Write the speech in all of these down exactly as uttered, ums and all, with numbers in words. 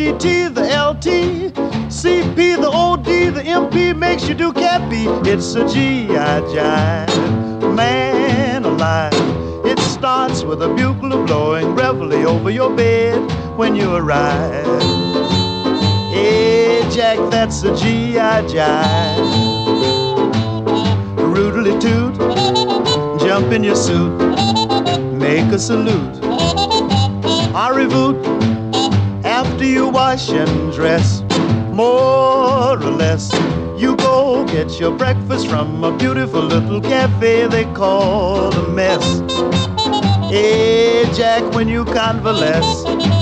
T T, the L T, C P, the O D, the M P makes you do cat B. It's a G I jive, man alive. It starts with a bugle blowing reveille over your bed when you arrive. Hey, Jack, that's a G I jive. Roodly toot, jump in your suit, make a salute. Arrivoot, after you wash and dress, more or less, you go get your breakfast from a beautiful little cafe they call the Mess. Hey, Jack, when you convalesce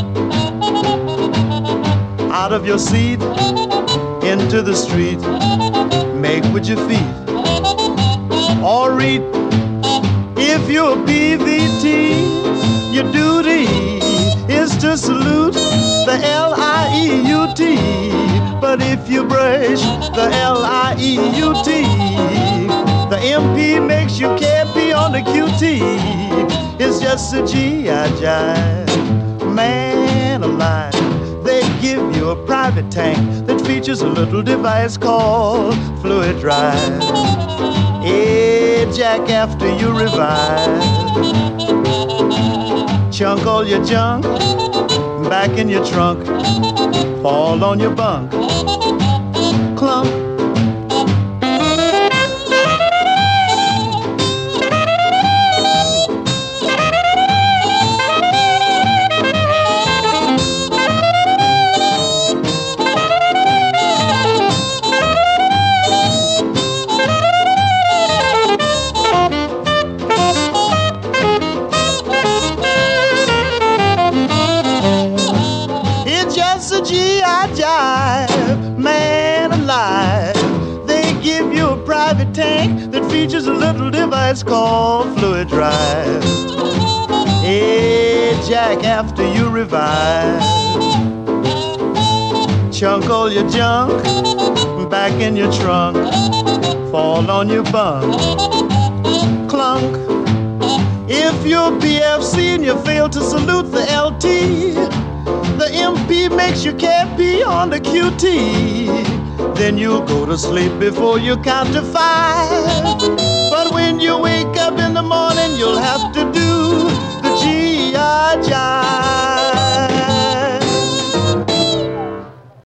out of your seat into the street, make with your feet or read. If you're a P V T, your duty is to salute the L I E U T. But if you brush the L I E U T, the M P makes you can't be on the Q T. It's just a G I jive, man alive. They give you a private tank that features a little device called Fluid Drive. Hey, Jack, after you revive, chunk all your junk back in your trunk, fall on your bunk, clunk. G I jive, man alive. They give you a private tank that features a little device called Fluid Drive. Hey, Jack, after you revive, chunk all your junk back in your trunk, fall on your bunk, clunk. If you're P F C and you fail to salute the L T, the M P makes you can't be on the Q T. Then you'll go to sleep before you count to five. But when you wake up in the morning, you'll have to do the G I jive.